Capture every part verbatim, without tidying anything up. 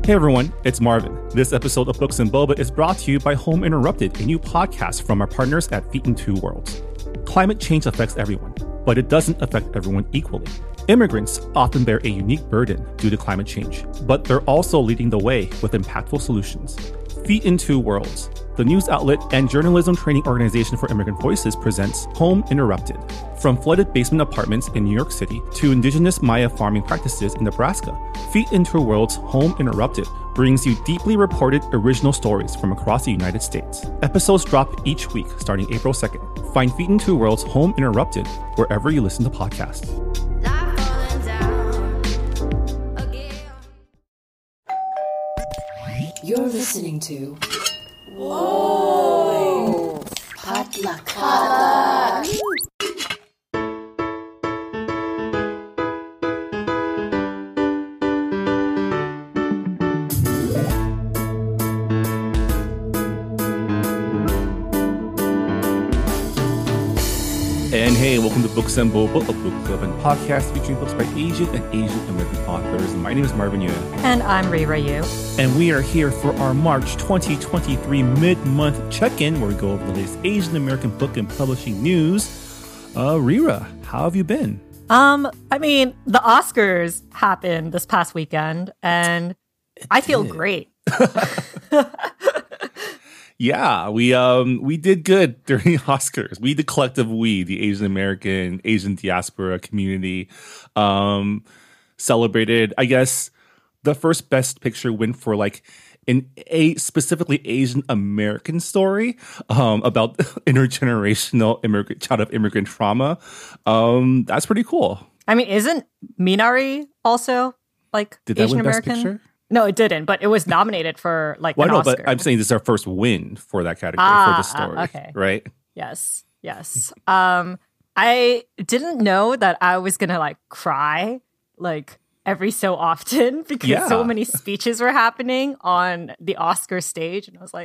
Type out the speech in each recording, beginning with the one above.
Hey everyone, it's Marvin. This episode of Books and Boba is brought to you by Home Interrupted, a new podcast from our partners at Feet in Two Worlds. Climate change affects everyone, but it doesn't affect everyone equally. Immigrants often bear a unique burden due to climate change, but they're also leading the way with impactful solutions. Feet in Two Worlds, the news outlet and journalism training organization for immigrant voices, presents Home Interrupted. From flooded basement apartments in New York City to indigenous Maya farming practices in Nebraska, Feet in Two Worlds Home Interrupted brings you deeply reported original stories from across the United States. Episodes drop each week starting April second. Find Feet in Two Worlds Home Interrupted wherever you listen to podcasts. You're listening to Whoa! Potluck. Potluck. And hey, welcome to Books and Boba, a book club and podcast featuring books by Asian and Asian American authors. My name is Marvin Yuen. And I'm Rira Yu. And we are here for our March twenty twenty-three mid-month check-in, where we go over the latest Asian American book and publishing news. Uh, Rira, how have you been? Um, I mean, the Oscars happened this past weekend, and It I feel did. great. Yeah, we um we did good during the Oscars. We, the collective we, the Asian American, Asian diaspora community, um, celebrated, I guess, the first Best Picture win for like an a specifically Asian American story um, about intergenerational immigrant child of immigrant trauma. Um, that's pretty cool. I mean, isn't Minari also like Did that Asian win Best American? Picture? No, it didn't, but it was nominated for like Well, an no, Oscar. but I'm saying this is our first win for that category Ah, for the story, ah, okay. right? Yes, yes. Um, I didn't know that I was gonna like cry like every so often because Yeah. so many speeches were happening on the Oscar stage, and I was like,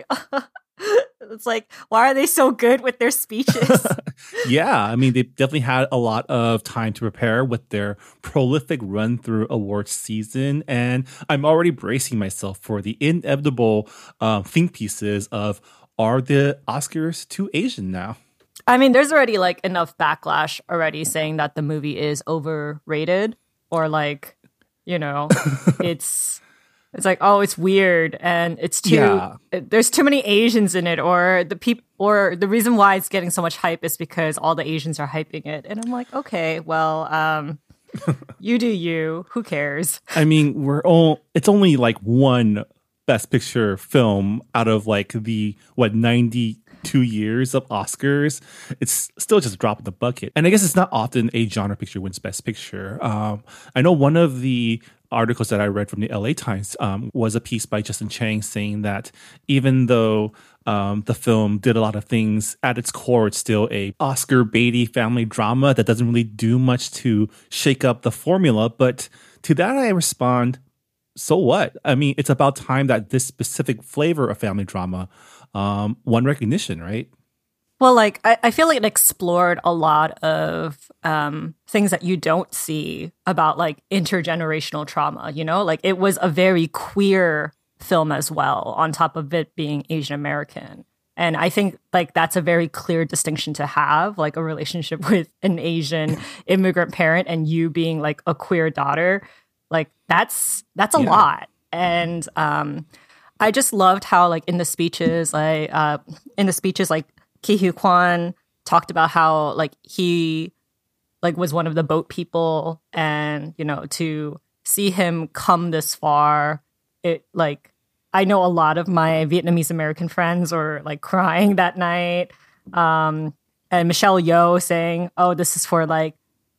it's like, why are they so good with their speeches? Yeah, I mean, they definitely had a lot of time to prepare with their prolific run through awards season. And I'm already bracing myself for the inevitable um, think pieces of, are the Oscars too Asian now? I mean, there's already like enough backlash already saying that the movie is overrated or like, you know, it's it's like, oh, it's weird and it's too Yeah. there's too many Asians in it, or the peop or the reason why it's getting so much hype is because all the Asians are hyping it. And I'm like, okay, well, um you do you. Who cares? I mean, we're all, it's only like one Best Picture film out of like the, what, ninety-two years of Oscars. It's still just a drop in the bucket. And I guess it's not often a genre picture wins Best Picture. Um, I know one of the articles that I read from the L A Times um, was a piece by Justin Chang saying that even though um, the film did a lot of things, at its core, it's still a Oscar Beatty family drama that doesn't really do much to shake up the formula. But to that, I respond, so what? I mean, it's about time that this specific flavor of family drama um, won recognition, right? Well, like, I, I feel like it explored a lot of um, things that you don't see about, like, intergenerational trauma, you know? Like, it was a very queer film as well, on top of it being Asian American. And I think, like, that's a very clear distinction to have, like, a relationship with an Asian immigrant parent and you being, like, a queer daughter. Like, that's that's a Yeah. lot. And um, I just loved how, like, in the speeches, like, uh, in the speeches, like, Ki Hugh Kwan talked about how like he like was one of the boat people, and you know, to see him come this far, it like I know a lot of my Vietnamese American friends were like crying that night. Um, and Michelle Yeoh saying, "Oh, this is for like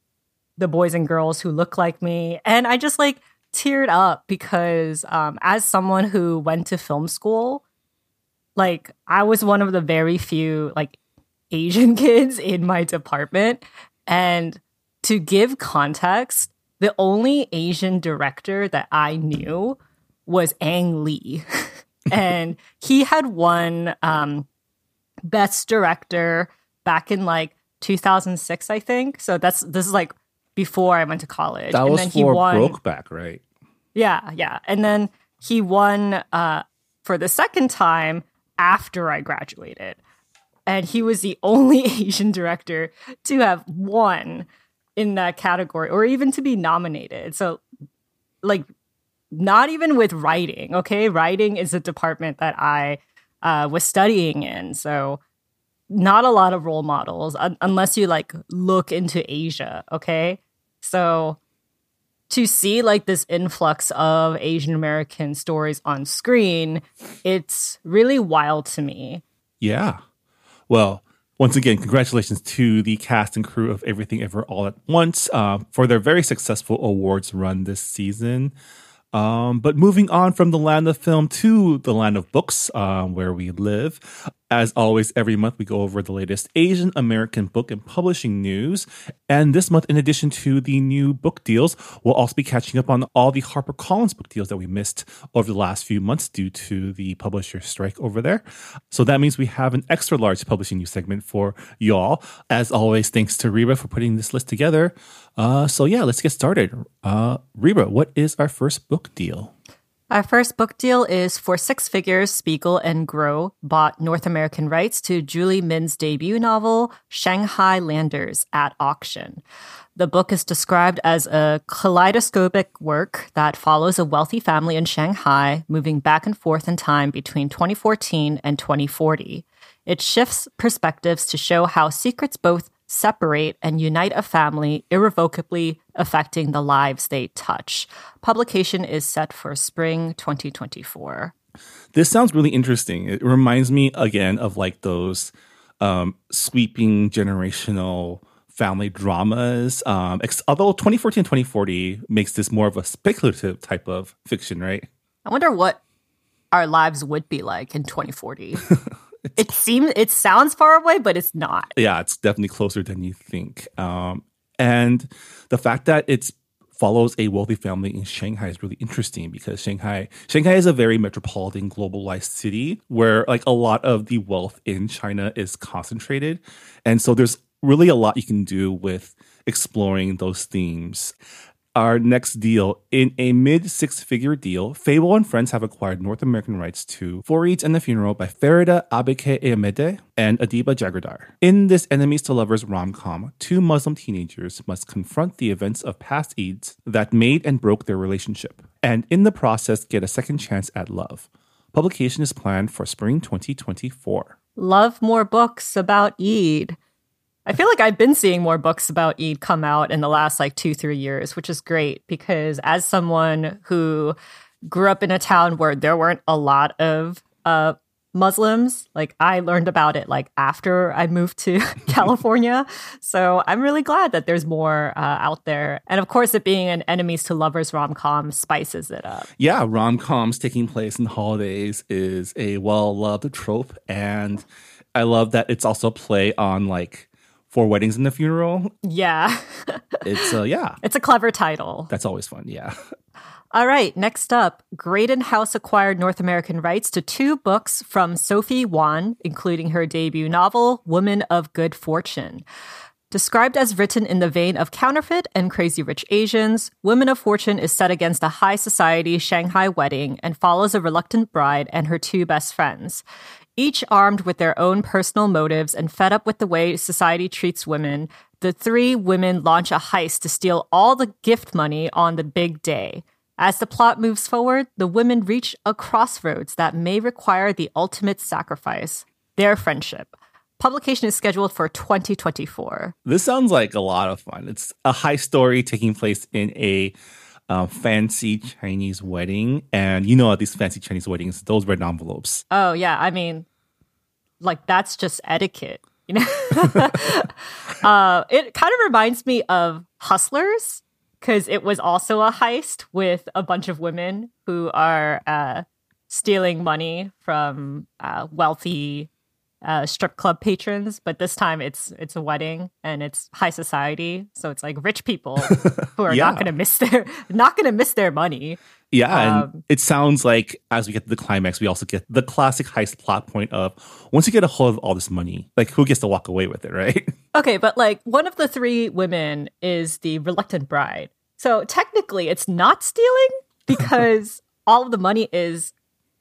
the boys and girls who look like me," and I just like teared up because um, as someone who went to film school. Like, I was one of the very few, like, Asian kids in my department. And to give context, the only Asian director that I knew was Ang Lee. And he had won um, Best Director back in, like, two thousand six, I think. So that's this is, like, before I went to college. That and was then he for won, Brokeback, right? Yeah, yeah. And then he won uh, for the second time after I graduated. And he was the only Asian director to have won in that category or even to be nominated. So, like, not even with writing, okay? Writing is a department that I uh, was studying in. So, not a lot of role models un- unless you, like, look into Asia, okay? So, to see, like, this influx of Asian American stories on screen, it's really wild to me. Yeah. Well, once again, congratulations to the cast and crew of Everything Ever All at Once uh, for their very successful awards run this season. Um, but moving on from the land of film to the land of books, uh, where we live. As always, every month we go over the latest Asian American book and publishing news. And this month, in addition to the new book deals, we'll also be catching up on all the HarperCollins book deals that we missed over the last few months due to the publisher strike over there. So that means we have an extra large publishing news segment for y'all. As always, thanks to Reba for putting this list together. Uh, so yeah, let's get started. Uh, Reba, what is our first book deal? Our first book deal is for six figures. Spiegel and Grow bought North American rights to Julie Min's debut novel, Shanghai Landers, at auction. The book is described as a kaleidoscopic work that follows a wealthy family in Shanghai moving back and forth in time between twenty fourteen and twenty forty. It shifts perspectives to show how secrets both separate and unite a family, irrevocably affecting the lives they touch. Publication is set for spring twenty twenty-four. This sounds really interesting. It reminds me again of like those um, sweeping generational family dramas. Um, ex- although twenty fourteen and twenty forty makes this more of a speculative type of fiction, right? I wonder what our lives would be like in twenty forty. It seems, it sounds far away, but it's not. Yeah, it's definitely closer than you think. Um, and the fact that it follows a wealthy family in Shanghai is really interesting because Shanghai, Shanghai is a very metropolitan, globalized city where like a lot of the wealth in China is concentrated. And so there's really a lot you can do with exploring those themes. Our next deal, in a mid six-figure deal, Fable and Friends have acquired North American rights to Four Eats and the Funeral by Farida Abeke-Eamede and Adiba Jagardar. In this enemies to lovers rom-com, two Muslim teenagers must confront the events of past Eids that made and broke their relationship, and in the process get a second chance at love. Publication is planned for spring twenty twenty-four. Love more books about Eid. I feel like I've been seeing more books about Eid come out in the last like two, three years, which is great because as someone who grew up in a town where there weren't a lot of uh, Muslims, like I learned about it like after I moved to California. So I'm really glad that there's more uh, out there. And of course, it being an enemies to lovers rom-com spices it up. Yeah, rom-coms taking place in holidays is a well-loved trope. And I love that it's also a play on like Four Weddings and the Funeral. Yeah. It's, uh, yeah. It's a clever title. That's always fun, yeah. All right, next up, Graydon House acquired North American rights to two books from Sophie Wan, including her debut novel, Woman of Good Fortune. Described as written in the vein of Counterfeit and Crazy Rich Asians, Women of Fortune is set against a high society Shanghai wedding and follows a reluctant bride and her two best friends. Each armed with their own personal motives and fed up with the way society treats women, the three women launch a heist to steal all the gift money on the big day. As the plot moves forward, the women reach a crossroads that may require the ultimate sacrifice, their friendship. Publication is scheduled for twenty twenty-four. This sounds like a lot of fun. It's a high story taking place in a uh, fancy Chinese wedding. And you know, at these fancy Chinese weddings, those red envelopes. Oh, yeah. I mean, like, that's just etiquette. You know, uh, it kind of reminds me of Hustlers because it was also a heist with a bunch of women who are uh, stealing money from uh, wealthy uh, strip club patrons. But this time it's it's a wedding and it's high society, so it's like rich people who are yeah. not going to miss their not going to miss their money. Yeah, Um, and it sounds like as we get to the climax, we also get the classic heist plot point of once you get a hold of all this money, like who gets to walk away with it, right? Okay, but like one of the three women is the reluctant bride. So technically it's not stealing because all of the money is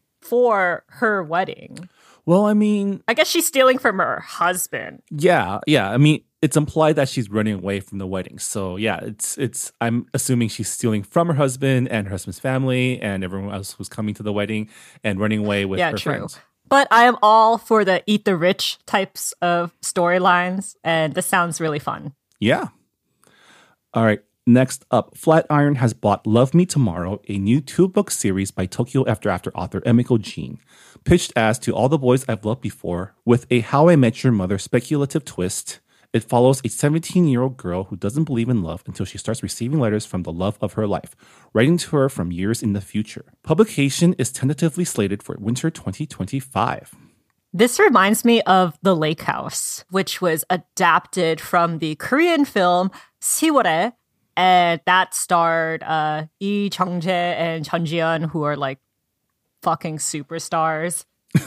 for her wedding. Well, I mean, I guess she's stealing from her husband. yeah, yeah. I mean, it's implied that she's running away from the wedding. So yeah, it's it's. I'm assuming she's stealing from her husband and her husband's family and everyone else who's coming to the wedding and running away with Yeah, her true. friends. But I am all for the eat the rich types of storylines, and this sounds really fun. Yeah. All right. Next up, Flatiron has bought Love Me Tomorrow, a new two-book series by Tokyo After After author Emiko Jean. Pitched as To All the Boys I've Loved Before, with a How I Met Your Mother speculative twist, it follows a seventeen-year-old girl who doesn't believe in love until she starts receiving letters from the love of her life, writing to her from years in the future. Publication is tentatively slated for winter twenty twenty-five. This reminds me of The Lake House, which was adapted from the Korean film 시월에, and that starred uh, Lee Jung-jae and Chun Ji-yeon, who are like fucking superstars.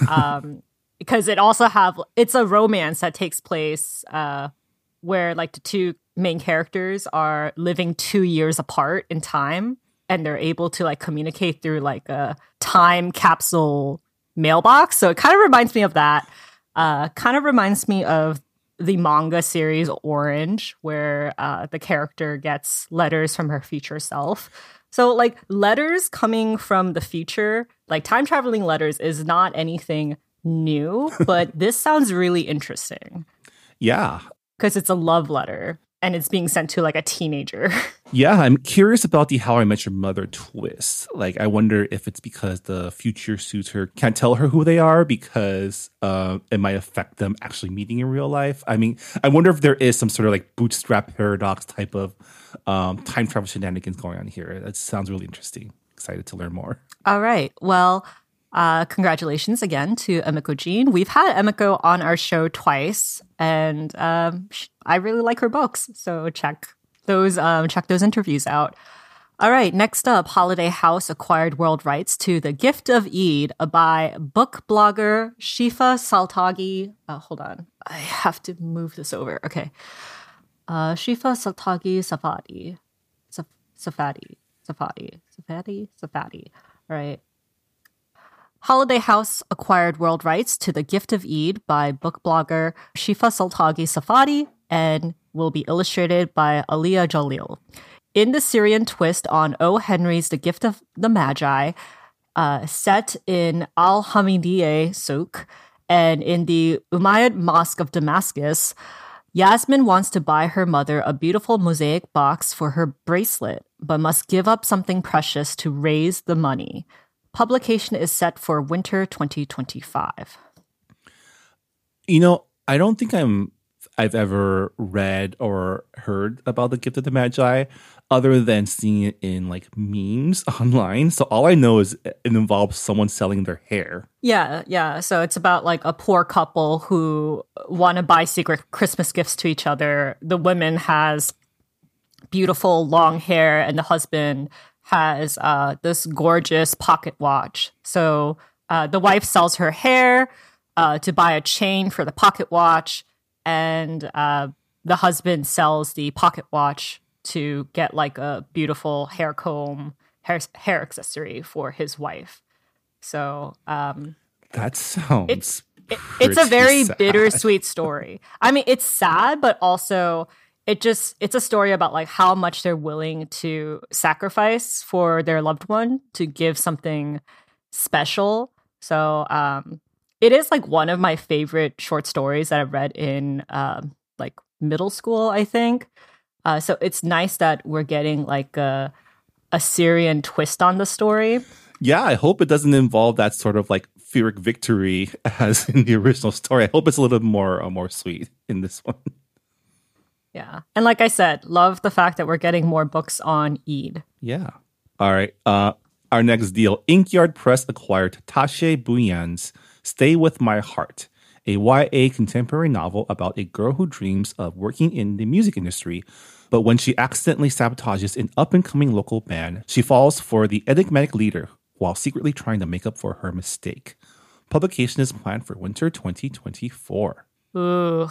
Um, because it also have it's a romance that takes place uh, where like the two main characters are living two years apart in time, and they're able to like communicate through like a time capsule mailbox. So it kind of reminds me of that. Uh, kind of reminds me of the manga series Orange, where uh, the character gets letters from her future self. So like letters coming from the future, like time traveling letters is not anything new, but this sounds really interesting Yeah. because it's a love letter and it's being sent to like a teenager. Yeah, I'm curious about the How I Met Your Mother twist. Like, I wonder if it's because the future suitor can't tell her who they are because uh, it might affect them actually meeting in real life. I mean, I wonder if there is some sort of like bootstrap paradox type of um, time travel shenanigans going on here. That sounds really interesting. Excited to learn more. All right. Well, uh, congratulations again to Emiko Jean. We've had Emiko on our show twice, and um, sh- I really like her books. So check those um, check those interviews out. All right. Next up, Holiday House acquired world rights to The Gift of Eid by book blogger Shifa Saltagi. Uh, hold on, I have to move this over. Okay. Uh, Shifa Saltagi Safadi. Saf- Safadi. Safadi. Safadi. Safadi. All right. Holiday House acquired world rights to The Gift of Eid by book blogger Shifa Saltagi Safadi and will be illustrated by Aliyah Jalil. In the Syrian twist on O. Henry's The Gift of the Magi, uh, set in Al-Hamidiyeh Souk and in the Umayyad Mosque of Damascus, Yasmin wants to buy her mother a beautiful mosaic box for her bracelet, but must give up something precious to raise the money. Publication is set for winter twenty twenty-five. You know, I don't think I'm I've ever read or heard about The Gift of the Magi other than seeing it in like memes online. So all I know is it involves someone selling their hair. Yeah, yeah. So it's about like a poor couple who want to buy secret Christmas gifts to each other. The woman has beautiful long hair and the husband has uh, this gorgeous pocket watch. So uh, the wife sells her hair uh, to buy a chain for the pocket watch, and uh, the husband sells the pocket watch to get like a beautiful hair comb, hair, hair accessory for his wife. So um, That sounds it's it, it's a very sad. bittersweet story. I mean, it's sad, but also it just it's a story about like how much they're willing to sacrifice for their loved one to give something special. So um, it is like one of my favorite short stories that I've read in um, like middle school, I think. Uh, so it's nice that we're getting like a a Syrian twist on the story. Yeah, I hope it doesn't involve that sort of like Pyrrhic victory as in the original story. I hope it's a little more uh, more sweet in this one. Yeah. And like I said, love the fact that we're getting more books on Eid. Yeah. All right. Uh, our next deal. Inkyard Press acquired Tashe Bunyan's Stay With My Heart, a Y A contemporary novel about a girl who dreams of working in the music industry, but when she accidentally sabotages an up-and-coming local band, she falls for the enigmatic leader while secretly trying to make up for her mistake. Publication is planned for winter twenty twenty-four. Ooh.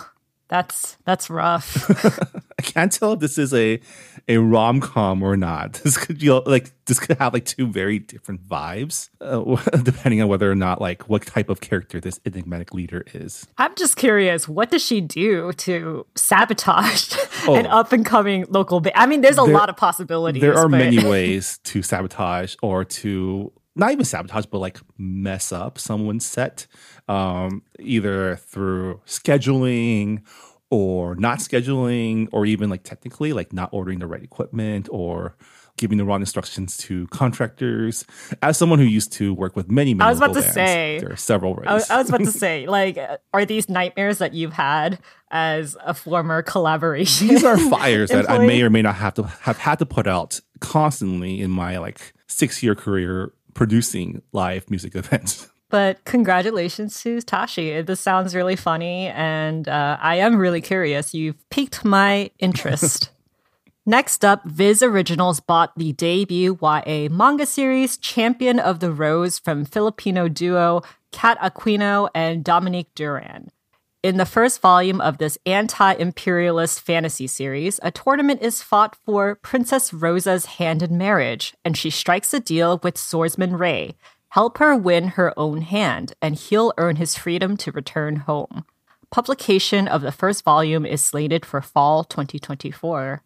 That's that's rough. I can't tell if this is a a rom com or not. This could you know, like this could have like two very different vibes, uh, depending on whether or not like what type of character this enigmatic leader is. I'm just curious, what does she do to sabotage Oh. an up and coming local band? I mean, there's a There- lot of possibilities. There are but- many ways to sabotage or to not even sabotage, but like mess up someone's set, um, either through scheduling or not scheduling, or even like technically like not ordering the right equipment or giving the wrong instructions to contractors. As someone who used to work with many, many I was about local to bands, say- there are several ways. I was, I was about to say, like, are these nightmares that you've had as a former collaboration? These are fires that I employee? may or may not have to have had to put out constantly in my like six year career producing live music events. But congratulations to Tashi. This sounds really funny, and uh, I am really curious. You've piqued my interest. Next up, Viz Originals bought the debut Y A manga series Champion of the Rose from Filipino duo Kat Aquino and Dominique Duran. In the first volume of this anti-imperialist fantasy series, a tournament is fought for Princess Rosa's hand in marriage, and she strikes a deal with swordsman Ray. Help her win her own hand, and he'll earn his freedom to return home. Publication of the first volume is slated for fall twenty twenty-four.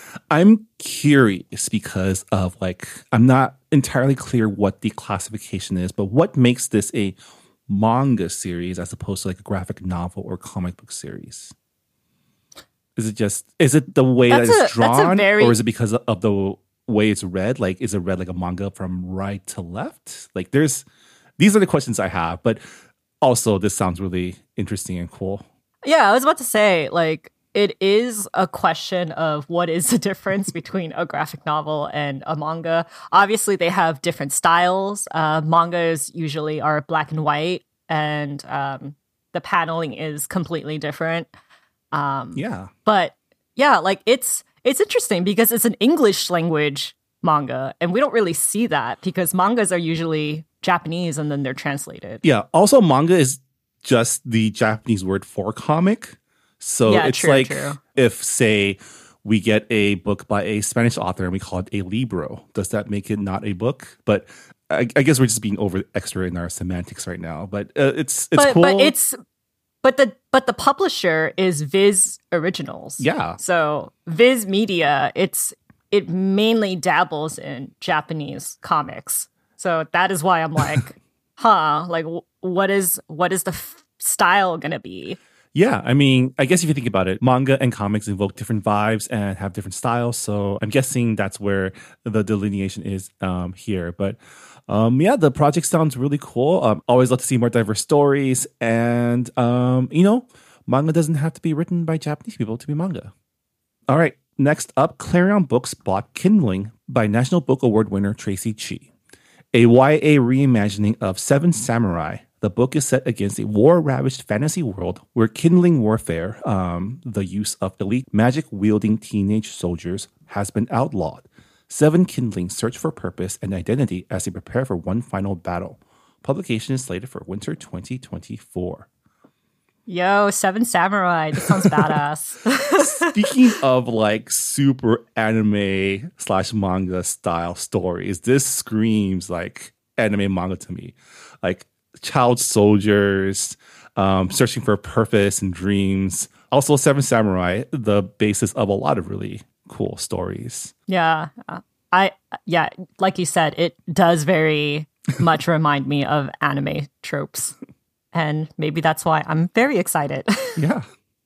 I'm curious because of like, I'm not entirely clear what the classification is, but what makes this a manga series as opposed to like a graphic novel or comic book series? Is it just, is it the way That's that a- it's that's a drawn very- or is it because of the way it's read? Like, is it read like a manga from right to left? Like there's, these are the questions I have, but also this sounds really interesting and cool. Yeah, I was about to say, like, it is a question of what is the difference between a graphic novel and a manga. Obviously, they have different styles. Uh, mangas usually are black and white, and um, the paneling is completely different. Um, Yeah. But yeah, like it's it's interesting because it's an English language manga, and we don't really see that because mangas are usually Japanese and then they're translated. Yeah. Also, manga is just the Japanese word for comic. So Yeah, it's true, like true. if, say, we get a book by a Spanish author and we call it a libro, does that make it not a book? But I, I guess we're just being over extra in our semantics right now. But uh, it's it's but cool. but it's but the but the publisher is Viz Originals. Yeah. So Viz Media, it's it mainly dabbles in Japanese comics. So that is why I'm like, huh, like w- what is what is the f- style gonna be? Yeah, I mean, I guess if you think about it, manga and comics evoke different vibes and have different styles. So I'm guessing that's where the delineation is um, here. But um, yeah, the project sounds really cool. Um, always love to see more diverse stories. And, um, you know, manga doesn't have to be written by Japanese people to be manga. All right, next up, Clarion Books bought Kindling by National Book Award winner Tracy Chi. A Y A reimagining of Seven Samurai. The book is set against a war-ravaged fantasy world where kindling warfare, um, the use of elite magic-wielding teenage soldiers, has been outlawed. Seven kindlings search for purpose and identity as they prepare for one final battle. Publication is slated for winter twenty twenty-four. Yo, Seven Samurai. This sounds badass. Speaking of like super anime slash manga style stories, this screams like anime manga to me. Like child soldiers, um, searching for purpose and dreams. Also, Seven Samurai, the basis of a lot of really cool stories. Yeah. Uh, I yeah, like you said, it does very much remind me of anime tropes. And maybe that's why I'm very excited. Yeah.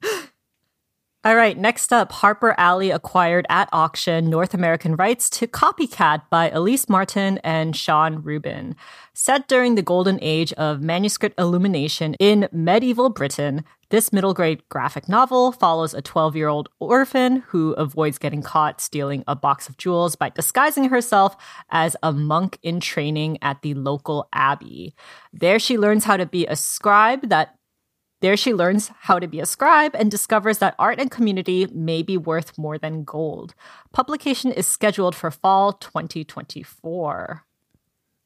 All right, next up, Harper Alley acquired at auction North American rights to Copycat by Elise Martin and Sean Rubin. Set during the golden age of manuscript illumination in medieval Britain, this middle grade graphic novel follows a twelve-year-old orphan who avoids getting caught stealing a box of jewels by disguising herself as a monk in training at the local abbey. There she learns how to be a scribe that There she learns how to be a scribe and discovers that art and community may be worth more than gold. Publication is scheduled for fall twenty twenty-four.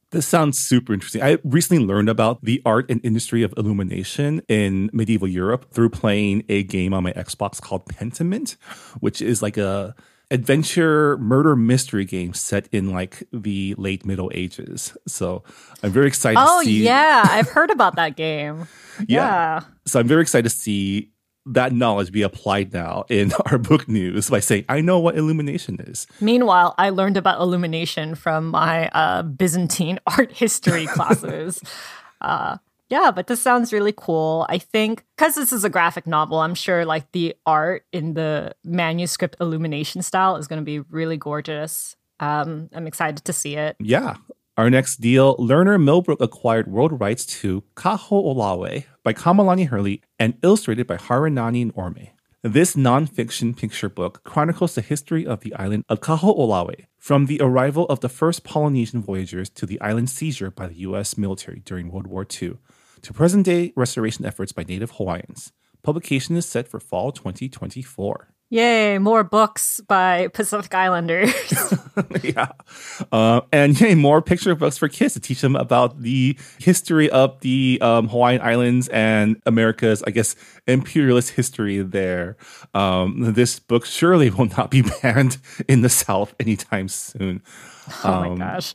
This sounds super interesting. I recently learned about the art and industry of illumination in medieval Europe through playing a game on my Xbox called Pentiment, which is like a adventure murder mystery game set in like the late Middle Ages. So I'm very excited oh, to see. yeah. I've heard about that game. yeah. yeah. So I'm very excited to see that knowledge be applied now in our book news by saying, I know what illumination is. Meanwhile, I learned about illumination from my uh, Byzantine art history classes. uh, yeah, but this sounds really cool. I think because this is a graphic novel, I'm sure like the art in the manuscript illumination style is going to be really gorgeous. Um, I'm excited to see it. Yeah. Our next deal, Lerner Millbrook acquired world rights to Kaho Olawe by Kamalani Hurley and illustrated by Harinani Orme. This nonfiction picture book chronicles the history of the island of Kaho Olawe, from the arrival of the first Polynesian voyagers to the island's seizure by the U S military during World War Two, to present-day restoration efforts by native Hawaiians. Publication is set for fall twenty twenty-four. Yay, more books by Pacific Islanders. yeah. Uh, and yay, more picture books for kids to teach them about the history of the um, Hawaiian Islands and America's, I guess, imperialist history there. Um, this book surely will not be banned in the South anytime soon. Oh Um, my gosh.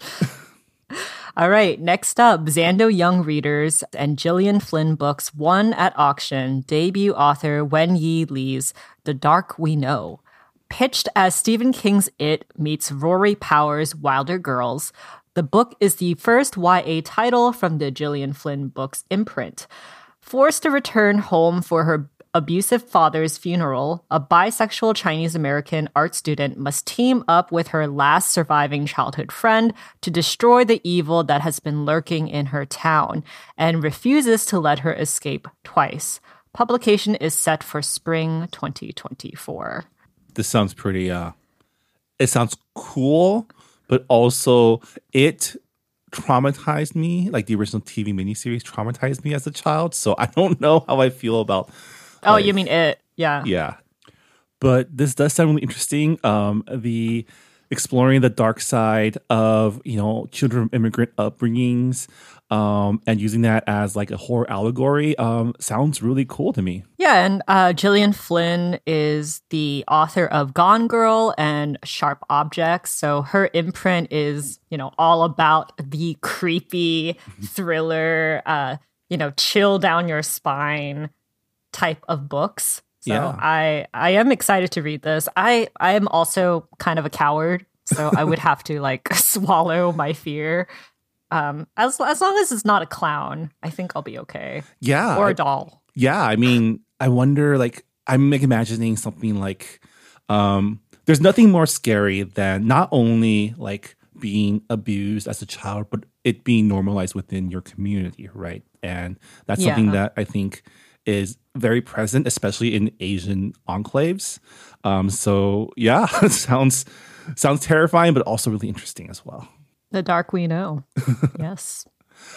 All right, next up, Zando Young Readers and Gillian Flynn Books won at auction. Debut author Wen Yi Lee's The Dark We Know. Pitched as Stephen King's It meets Rory Power's Wilder Girls, the book is the first Y A title from the Gillian Flynn Books imprint. Forced to return home for her abusive father's funeral, a bisexual Chinese-American art student must team up with her last surviving childhood friend to destroy the evil that has been lurking in her town and refuses to let her escape twice. Publication is set for spring twenty twenty-four. This sounds pretty, uh, it sounds cool, but also it traumatized me, like the original T V miniseries traumatized me as a child. So I don't know how I feel about Oh, like, you mean It? Yeah. Yeah. But this does sound really interesting. Um, the exploring the dark side of, you know, children of immigrant upbringings um, and using that as like a horror allegory um, sounds really cool to me. Yeah, and uh, Gillian Flynn is the author of Gone Girl and Sharp Objects. So her imprint is, you know, all about the creepy thriller, uh, you know, chill down your spine type of books. So Yeah. I I am excited to read this. I I am also kind of a coward, so I would have to like swallow my fear. Um, as as long as it's not a clown, I think I'll be okay. Yeah. Or I- a doll. Yeah, I mean, I wonder, like, I'm like imagining something like, um, there's nothing more scary than not only like being abused as a child, but it being normalized within your community, right? And that's Yeah. something that I think is very present, especially in Asian enclaves. Um, so yeah, it sounds sounds terrifying, but also really interesting as well. The dark we know. Yes.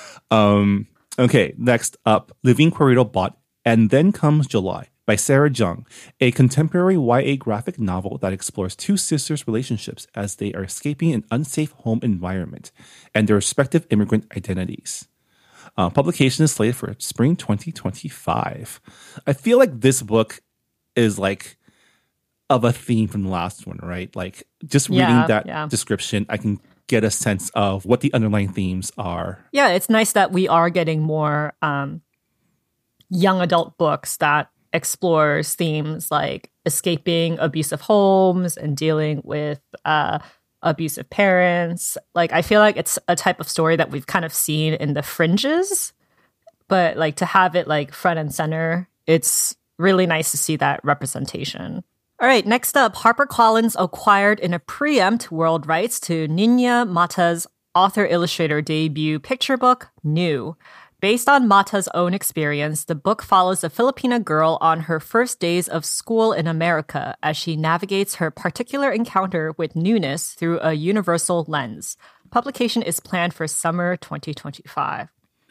Um, okay, next up, Living Corrido Bot, And Then Comes July by Sarah Jung, a contemporary Y A graphic novel that explores two sisters' relationships as they are escaping an unsafe home environment and their respective immigrant identities. Uh, publication is slated for spring twenty twenty-five. I feel like this book is like of a theme from the last one, right? Like just reading Yeah, that yeah. description, I can get a sense of what the underlying themes are. Yeah, it's nice that we are getting more um, young adult books that explores themes like escaping abusive homes and dealing with uh, abusive parents. Like, I feel like it's a type of story that we've kind of seen in the fringes, but like to have it like front and center, it's really nice to see that representation. All right, next up, HarperCollins acquired in a preempt world rights to Ninya Mata's author-illustrator debut picture book, New. Based on Mata's own experience, the book follows a Filipina girl on her first days of school in America as she navigates her particular encounter with newness through a universal lens. Publication is planned for summer twenty twenty-five.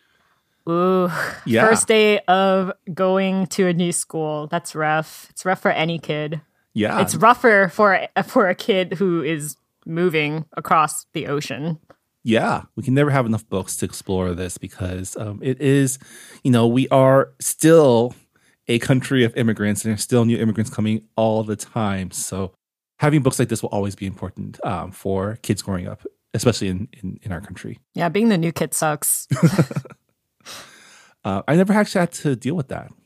Ooh, Yeah. first day of going to a new school. That's rough. It's rough for any kid. Yeah. It's rougher for for a kid who is moving across the ocean. Yeah, we can never have enough books to explore this because um, it is, you know, we are still a country of immigrants and there's still new immigrants coming all the time. So having books like this will always be important um, for kids growing up, especially in, in, in our country. Yeah, being the new kid sucks. uh, I never actually had to deal with that.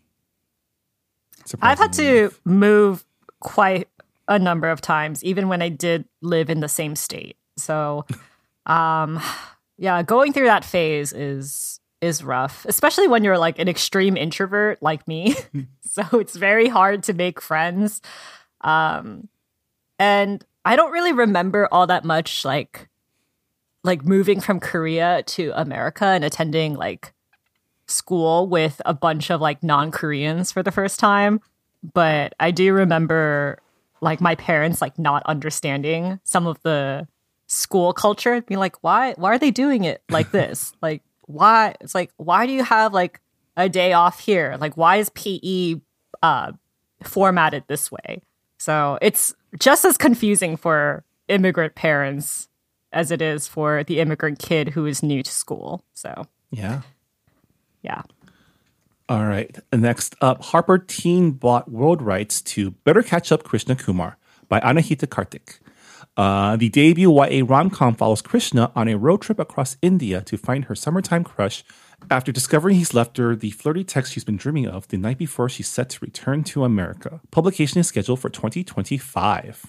I've had to move quite a number of times, even when I did live in the same state. So, um, yeah, going through that phase is is rough, especially when you're like an extreme introvert like me. So it's very hard to make friends. Um, and I don't really remember all that much, like like moving from Korea to America and attending like school with a bunch of like non-Koreans for the first time. But I do remember like my parents like not understanding some of the school culture, being like, why why are they doing it like this? Like, why? It's like, why do you have like a day off here? Like, why is P E uh formatted this way? So it's just as confusing for immigrant parents as it is for the immigrant kid who is new to school. So yeah. Yeah. All right. Next up, Harper Teen bought world rights to Better Catch Up Krishna Kumar by Anahita Karthik. Uh, the debut Y A rom-com follows Krishna on a road trip across India to find her summertime crush after discovering he's left her the flirty text she's been dreaming of the night before she's set to return to America. Publication is scheduled for twenty twenty-five.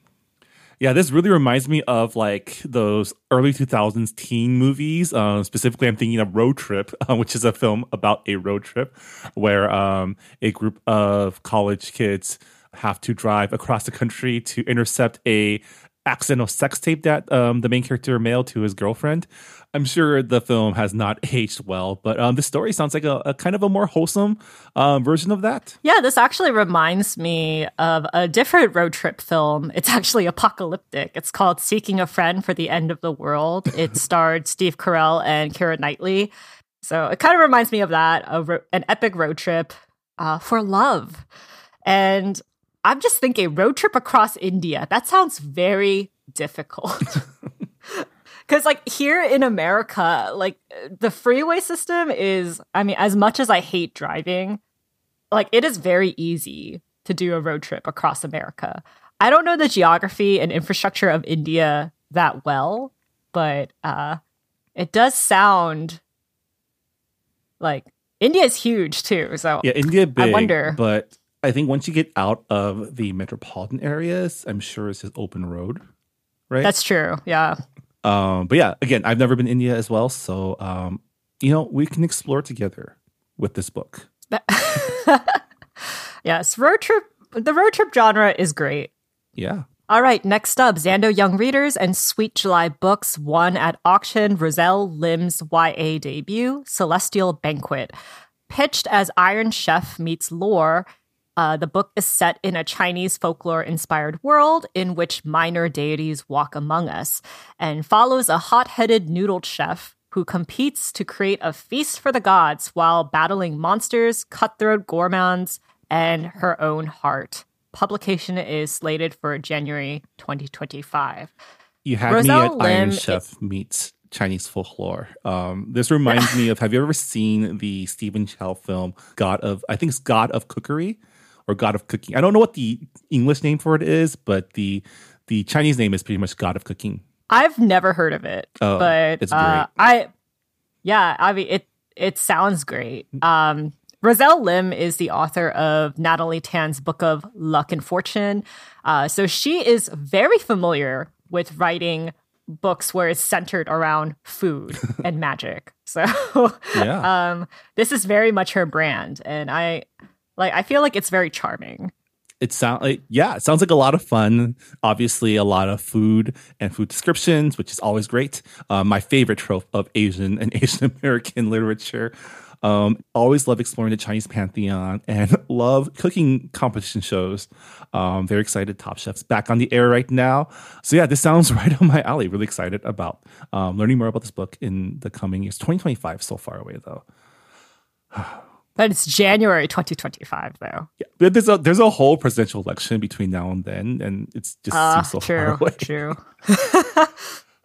Yeah, this really reminds me of like those early two thousands teen movies. Uh, specifically, I'm thinking of Road Trip, uh, which is a film about a road trip where um, a group of college kids have to drive across the country to intercept a accidental sex tape that um, the main character mailed to his girlfriend. I'm sure the film has not aged well, but um, the story sounds like a, a kind of a more wholesome um, version of that. Yeah, this actually reminds me of a different road trip film. It's actually apocalyptic. It's called Seeking a Friend for the End of the World. It starred Steve Carell and Keira Knightley. So it kind of reminds me of that, a ro- an epic road trip uh, for love. And I'm just thinking, road trip across India. That sounds very difficult. Because, like, here in America, like, the freeway system is, I mean, as much as I hate driving, like, it is very easy to do a road trip across America. I don't know the geography and infrastructure of India that well, but uh, it does sound like India is huge, too. So yeah, India big, I wonder. But I think once you get out of the metropolitan areas, I'm sure it's just open road, right? That's true, yeah. Um, but yeah, again, I've never been to India as well. So, um, you know, we can explore together with this book. Yes, road trip. The road trip genre is great. Yeah. All right, next up, Zando Young Readers and Sweet July Books won at auction Roselle Lim's Y A debut, Celestial Banquet. Pitched as Iron Chef meets lore, Uh, the book is set in a Chinese folklore-inspired world in which minor deities walk among us and follows a hot-headed noodle chef who competes to create a feast for the gods while battling monsters, cutthroat gourmands, and her own heart. Publication is slated for January twenty twenty-five. You had Roselle me at Iron Lim Chef is- meets Chinese folklore. Um, this reminds me of, have you ever seen the Stephen Chow film, God of, I think it's God of Cookery? Or God of Cooking. I don't know what the English name for it is, but the the Chinese name is pretty much God of Cooking. I've never heard of it, Oh, but it's uh, great. I, yeah, I mean it. It sounds great. Um, Roselle Lim is the author of Natalie Tan's book of Luck and Fortune, uh, so she is very familiar with writing books where it's centered around food and magic. So, Yeah. um, this is very much her brand, and I. Like, I feel like it's very charming. It sounds like, yeah, it sounds like a lot of fun. Obviously, a lot of food and food descriptions, which is always great. Um, my favorite trope of Asian and Asian American literature. Um, always love exploring the Chinese pantheon and love cooking competition shows. Um, very excited. Top Chef's back on the air right now. So yeah, this sounds right up my alley. Really excited about um, learning more about this book in the coming years. twenty twenty-five, so far away though. But it's January twenty twenty-five, though. Yeah, but there's a there's a whole presidential election between now and then, and it's just Uh, seems so true, far away. true.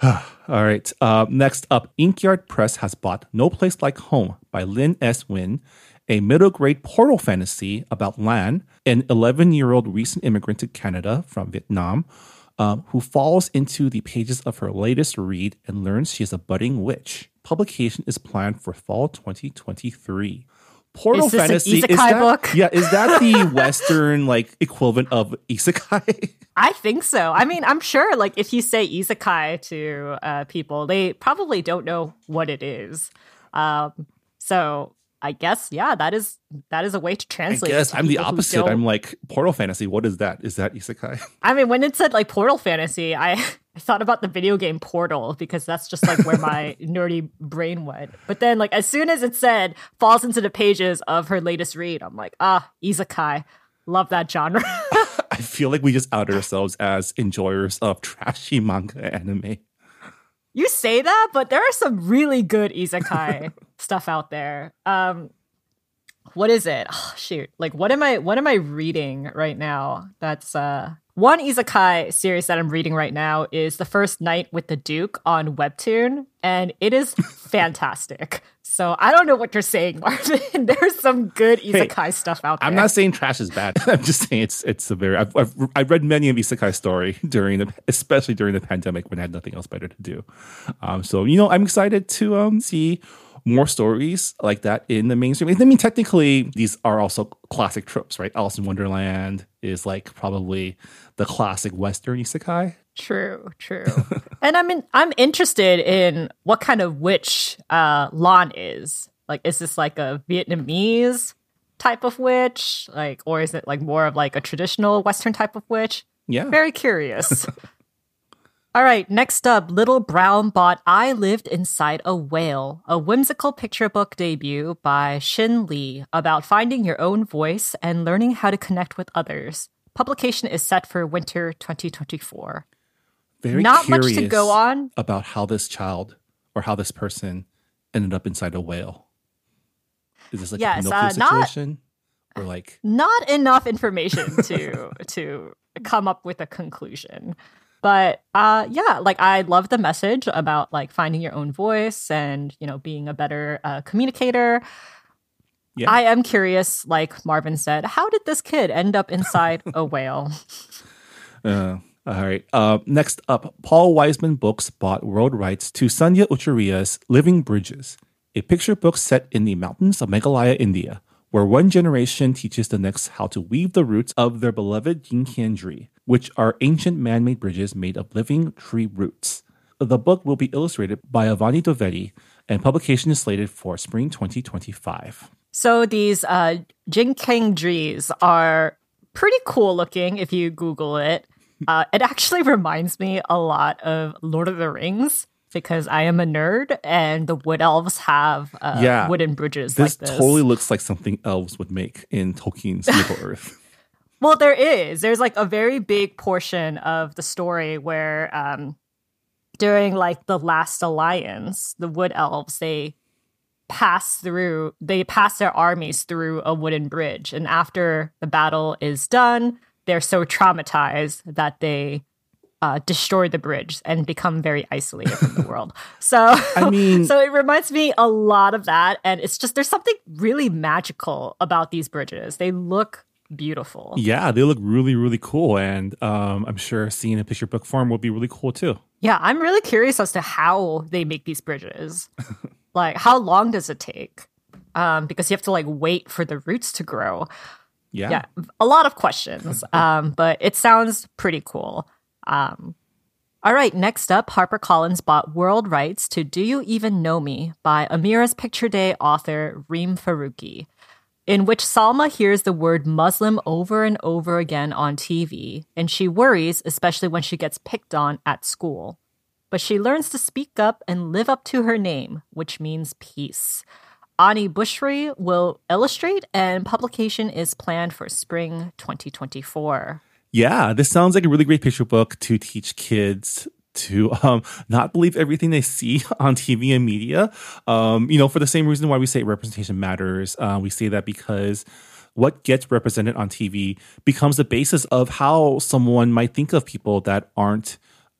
All right. Uh, next up, Inkyard Press has bought No Place Like Home by Lin S. Win, a middle grade portal fantasy about Lan, an eleven-year-old recent immigrant to Canada from Vietnam, um, who falls into the pages of her latest read and learns she is a budding witch. Publication is planned for fall twenty twenty-three. Portal is this fantasy an isekai is that, book? Yeah, is that the Western like equivalent of isekai? I think so. I mean, I'm sure like if you say isekai to uh, people, they probably don't know what it is. Um, so I guess, yeah, that is that is a way to I translate. guess it to I'm the people who opposite. don't- I'm like portal fantasy. What is that? Is that isekai? I mean, when it said like Portal Fantasy, I, I thought about the video game Portal because that's just like where my nerdy brain went. But then, like, as soon as it said falls into the pages of her latest read, I'm like, ah, isekai. Love that genre. I feel like we just outed ourselves as enjoyers of trashy manga anime. You say that, but there are some really good isekai stuff out there. Um, what is it? Oh, shoot. Like, what am I? What am I reading right now? That's uh, one isekai series that I'm reading right now is The First Night with the Duke on Webtoon, and it is fantastic. So I don't know what you're saying, Marvin. There's some good isekai Hey, stuff out there. I'm not saying trash is bad. I'm just saying it's it's a very. I've I've, I've read many of isekai story during the, especially during the pandemic when I had nothing else better to do. Um, so you know, I'm excited to um see more stories like that in the mainstream. I mean, technically, these are also classic tropes, right? Alice in Wonderland is like probably the classic Western isekai. True, true. And I mean, I'm interested in what kind of witch uh, Lan is. Like, is this like a Vietnamese type of witch? Like, or is it like more of like a traditional Western type of witch? Yeah. Very curious. All right, next up, Little Brown Bot I Lived Inside a Whale, a whimsical picture book debut by Shin Lee about finding your own voice and learning how to connect with others. Publication is set for winter twenty twenty-four. Very Not much to curious go on. about how this child or how this person ended up inside a whale. Is this like Yes, a Pinocchio uh, not- situation? Or like Not enough information to to come up with a conclusion. But uh, yeah, like I love the message about like finding your own voice and, you know, being a better uh, communicator. Yeah. I am curious, like Marvin said, how did this kid end up inside a whale? Uh, all right. Uh, next up, Paul Wiseman Books bought world rights to Sanya Ucharia's Living Bridges, a picture book set in the mountains of Meghalaya, India, where one generation teaches the next how to weave the roots of their beloved Jinkiandri, which are ancient man-made bridges made of living tree roots. The book will be illustrated by Avani Dovedi, and publication is slated for spring twenty twenty-five. So these uh, Jinking trees are pretty cool looking if you Google it. Uh, it actually reminds me a lot of Lord of the Rings because I am a nerd and the wood elves have uh, Yeah. wooden bridges This, like this. totally looks like something elves would make in Tolkien's Middle Earth. Well, there is. There's like a very big portion of the story where um, during like the last alliance, the wood elves, they pass through, they pass their armies through a wooden bridge. And after the battle is done, they're so traumatized that they uh, destroy the bridge and become very isolated from the world. So, I mean- so it reminds me a lot of that. And it's just, there's something really magical about these bridges. They look beautiful. Yeah, they look really, really cool. And um, I'm sure seeing a picture book form would be really cool too. Yeah, I'm really curious as to how they make these bridges. Like, how long does it take? Um, because you have to like wait for the roots to grow. Yeah. Yeah, a lot of questions. Um, but it sounds pretty cool. Um, all right, next up, HarperCollins bought world rights to Do You Even Know Me by Amira's Picture Day author Reem Faruqi, in which Salma hears the word Muslim over and over again on T V, and she worries, especially when she gets picked on at school. But she learns to speak up and live up to her name, which means peace. Ani Bushri will illustrate, and publication is planned for spring twenty twenty-four. Yeah, this sounds like a really great picture book to teach kids to um, not believe everything they see on T V and media. Um, you know, for the same reason why we say representation matters. Uh, we say that because what gets represented on T V becomes the basis of how someone might think of people that aren't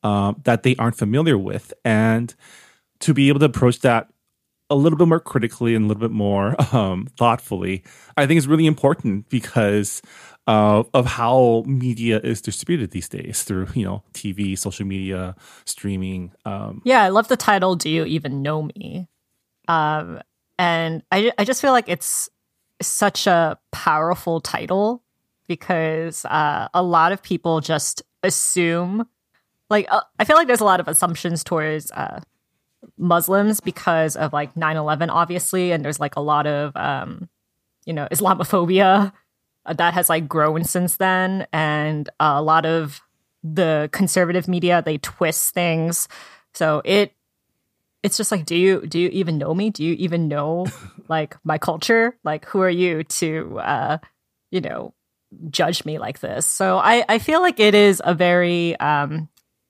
um, that they aren't familiar with. And to be able to approach that a little bit more critically and a little bit more um, thoughtfully, I think is really important because uh, of how media is distributed these days through, you know, T V, social media, streaming. Um, yeah, I love the title, Do You Even Know Me? Um, and I, I just feel like it's such a powerful title because uh, a lot of people just assume, like, uh, I feel like there's a lot of assumptions towards uh, Muslims because of like nine eleven, obviously, and there's like a lot of um you know Islamophobia uh, that has like grown since then, and uh, a lot of the conservative media, they twist things, so it it's just like, do you do you even know me? Do you even know like my culture? Like, who are you to uh you know judge me like this? So I I feel like it is a very um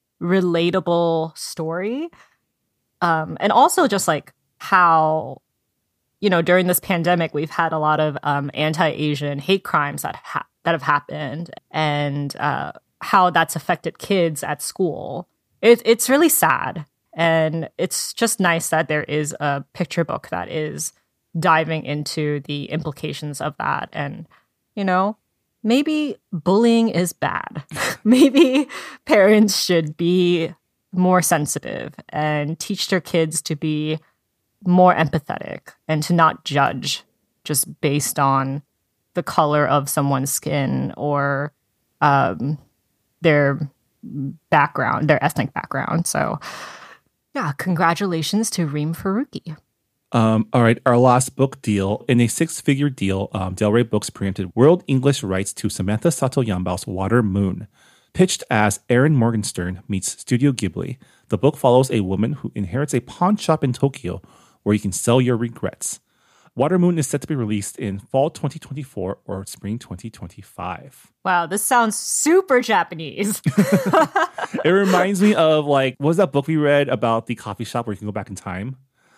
relatable story. Um, and also just like how, you know, during this pandemic, we've had a lot of um, anti-Asian hate crimes that ha- that have happened, and uh, how that's affected kids at school. It, it's really sad. And it's just nice that there is a picture book that is diving into the implications of that. And, you know, maybe bullying is bad. Maybe parents should be more sensitive and teach their kids to be more empathetic and to not judge just based on the color of someone's skin or um, their background, their ethnic background. So, yeah, congratulations to Reem Faruqi. Um, all right, our last book deal. In a six-figure deal, um, Del Rey Books preempted world English rights to Samantha Sato-Yambao's Water Moon. Pitched as Erin Morgenstern meets Studio Ghibli, the book follows a woman who inherits a pawn shop in Tokyo where you can sell your regrets. Water Moon is set to be released in fall twenty twenty-four or spring twenty twenty-five. Wow, this sounds super Japanese. It reminds me of, like, what was that book we read about the coffee shop where you can go back in time?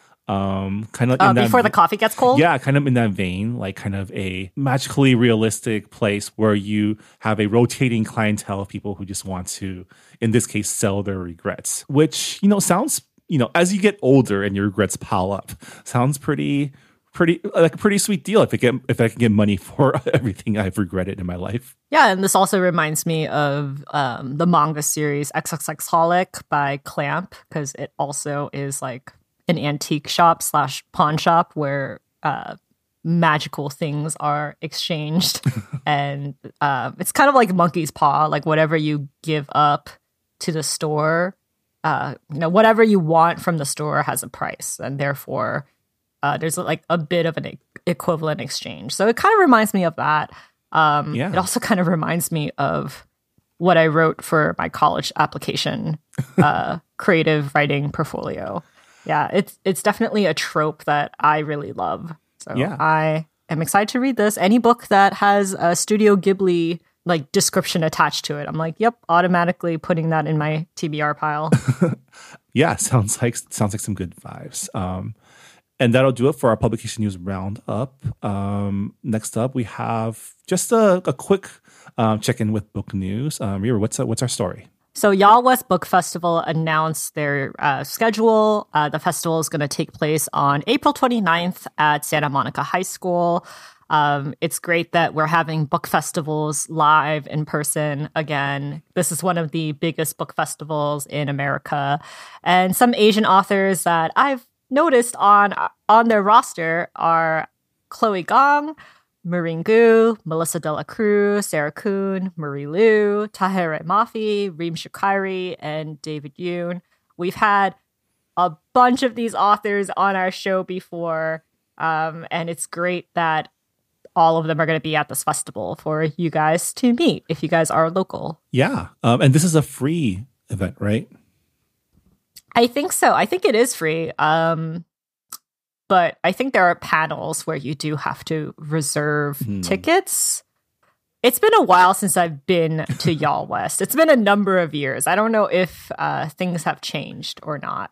Um, kind of uh, before the coffee gets cold. Yeah, kind of in that vein, like kind of a magically realistic place where you have a rotating clientele of people who just want to, in this case, sell their regrets. Which, you know, sounds, you know, as you get older and your regrets pile up, sounds pretty, pretty like a pretty sweet deal if I get if I can get money for everything I've regretted in my life. Yeah, and this also reminds me of um, the manga series X X X Holic by Clamp, because it also is like an antique shop slash pawn shop where uh, magical things are exchanged. And uh, it's kind of like monkey's paw, like whatever you give up to the store, uh, you know, whatever you want from the store has a price. And therefore, uh, there's like a bit of an e- equivalent exchange. So it kind of reminds me of that. Um, yeah. It also kind of reminds me of what I wrote for my college application, uh, creative writing portfolio. Yeah, it's it's definitely a trope that I really love. So yeah. I am excited to read this. Any book that has a Studio Ghibli like description attached to it, I'm like, yep, automatically putting that in my T B R pile. Yeah, sounds like sounds like some good vibes. Um, and that'll do it for our publication news roundup. Um, next up, we have just a, a quick um, check-in with book news. Um, Rira, what's what's our story? So Y'all West Book Festival announced their uh, schedule. Uh, the festival is going to take place on April twenty-ninth at Santa Monica High School. Um, it's great that we're having book festivals live in person again. This is one of the biggest book festivals in America. And some Asian authors that I've noticed on, on their roster are Chloe Gong, Maureen Gu, Melissa De La Cruz, Sarah Kuhn, Marie Liu, Tahereh Mafi, Reem Shukairi, and David Yoon. We've had a bunch of these authors on our show before, um, and it's great that all of them are going to be at this festival for you guys to meet if you guys are local. Yeah, um, and this is a free event, right? I think so. I think it is free. Um, But I think there are panels where you do have to reserve mm. tickets. It's been a while since I've been to Y'all West. It's been a number of years. I don't know if uh, things have changed or not.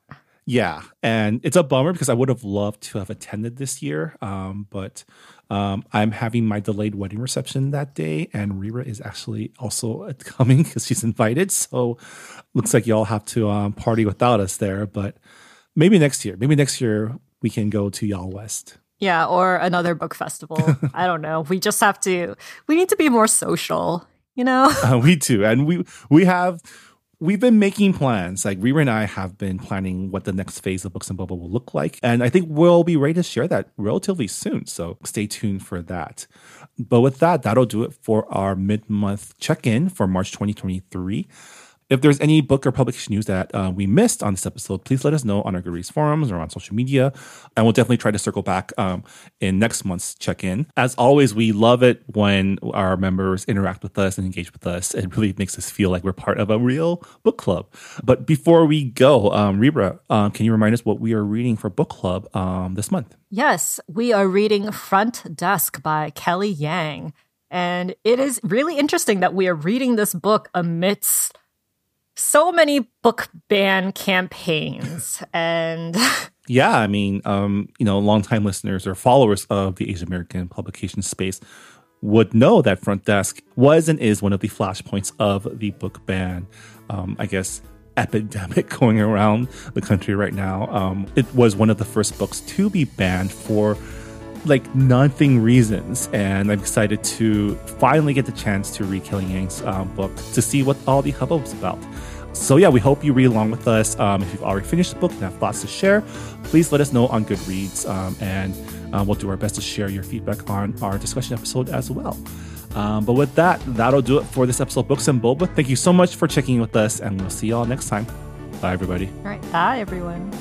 Yeah, and it's a bummer because I would have loved to have attended this year, um, but um, I'm having my delayed wedding reception that day, and Rira is actually also coming because she's invited. So looks like y'all have to um, party without us there, but maybe next year. Maybe next year we can go to Y'all West. Yeah, or another book festival. I don't know. We just have to. We need to be more social, you know. Uh, we do, and we we have. We've been making plans. Like Rira and I have been planning what the next phase of Books and Boba will look like. And I think we'll be ready to share that relatively soon. So stay tuned for that. But with that, that'll do it for our mid-month check-in for March twenty twenty-three. If there's any book or publication news that uh, we missed on this episode, please let us know on our Goodreads forums or on social media. And we'll definitely try to circle back um, in next month's check-in. As always, we love it when our members interact with us and engage with us. It really makes us feel like we're part of a real book club. But before we go, um, Rira, um, can you remind us what we are reading for book club um, this month? Yes, we are reading Front Desk by Kelly Yang. And it is really interesting that we are reading this book amidst so many book ban campaigns. And yeah, I mean, um, you know, longtime listeners or followers of the Asian American publication space would know that Front Desk was and is one of the flashpoints of the book ban, um, I guess, epidemic going around the country right now. Um, it was one of the first books to be banned for like nothing reasons, and I'm excited to finally get the chance to read Kelly Yang's um, book to see what all the hubbub is about. So yeah, we hope you read along with us. Um, if you've already finished the book and have thoughts to share, please let us know on Goodreads, um, and uh, we'll do our best to share your feedback on our discussion episode as well. Um, but with that, that'll do it for this episode of Books and Boba. Thank you so much for checking in with us, and we'll see y'all next time. Bye, everybody. All right, bye, everyone.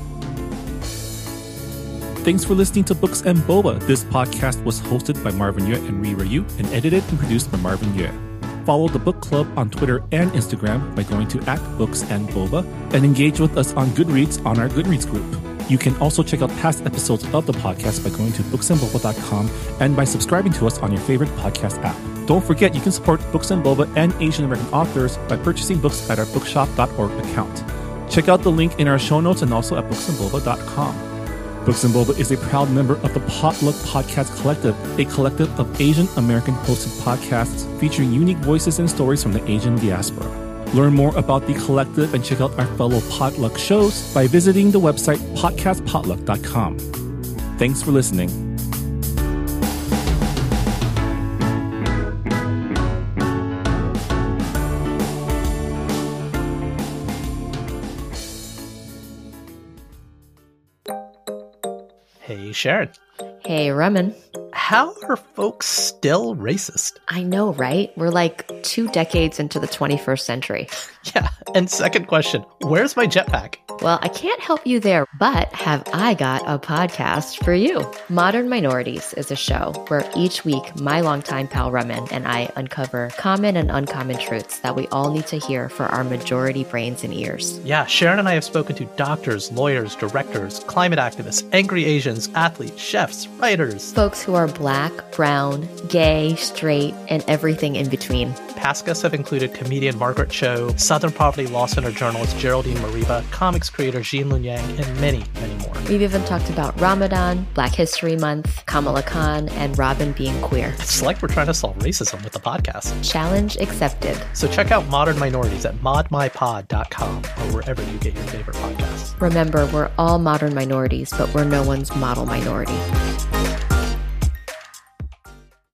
Thanks for listening to Books and Boba. This podcast was hosted by Marvin Yue and Rira Yu and edited and produced by Marvin Yue. Follow the book club on Twitter and Instagram by going to at Books and Boba and engage with us on Goodreads on our Goodreads group. You can also check out past episodes of the podcast by going to books and boba dot com and by subscribing to us on your favorite podcast app. Don't forget you can support Books and Boba and Asian American authors by purchasing books at our bookshop dot org account. Check out the link in our show notes and also at books and boba dot com. Books and Boba is a proud member of the Potluck Podcast Collective, a collective of Asian American hosted podcasts featuring unique voices and stories from the Asian diaspora. Learn more about the collective and check out our fellow Potluck shows by visiting the website podcast potluck dot com. Thanks for listening. Hey, Sharon. Hey, Raman. How are folks still racist? I know, right? We're like two decades into the twenty-first century. Yeah, and second question, where's my jetpack? Well, I can't help you there, but have I got a podcast for you. Modern Minorities is a show where each week my longtime pal Raman and I uncover common and uncommon truths that we all need to hear for our majority brains and ears. Yeah, Sharon and I have spoken to doctors, lawyers, directors, climate activists, angry Asians, athletes, chefs, writers. Folks who are black, brown, gay, straight, and everything in between. Past guests have included comedian Margaret Cho, Southern Poverty Law Center journalist Geraldine Mariba, comics creator Jean Lun Yang, and many, many more. We've even talked about Ramadan, Black History Month, Kamala Khan, and Robin being queer. It's like we're trying to solve racism with the podcast. Challenge accepted. So check out Modern Minorities at mod my pod dot com or wherever you get your favorite podcasts. Remember, we're all modern minorities, but we're no one's model minority.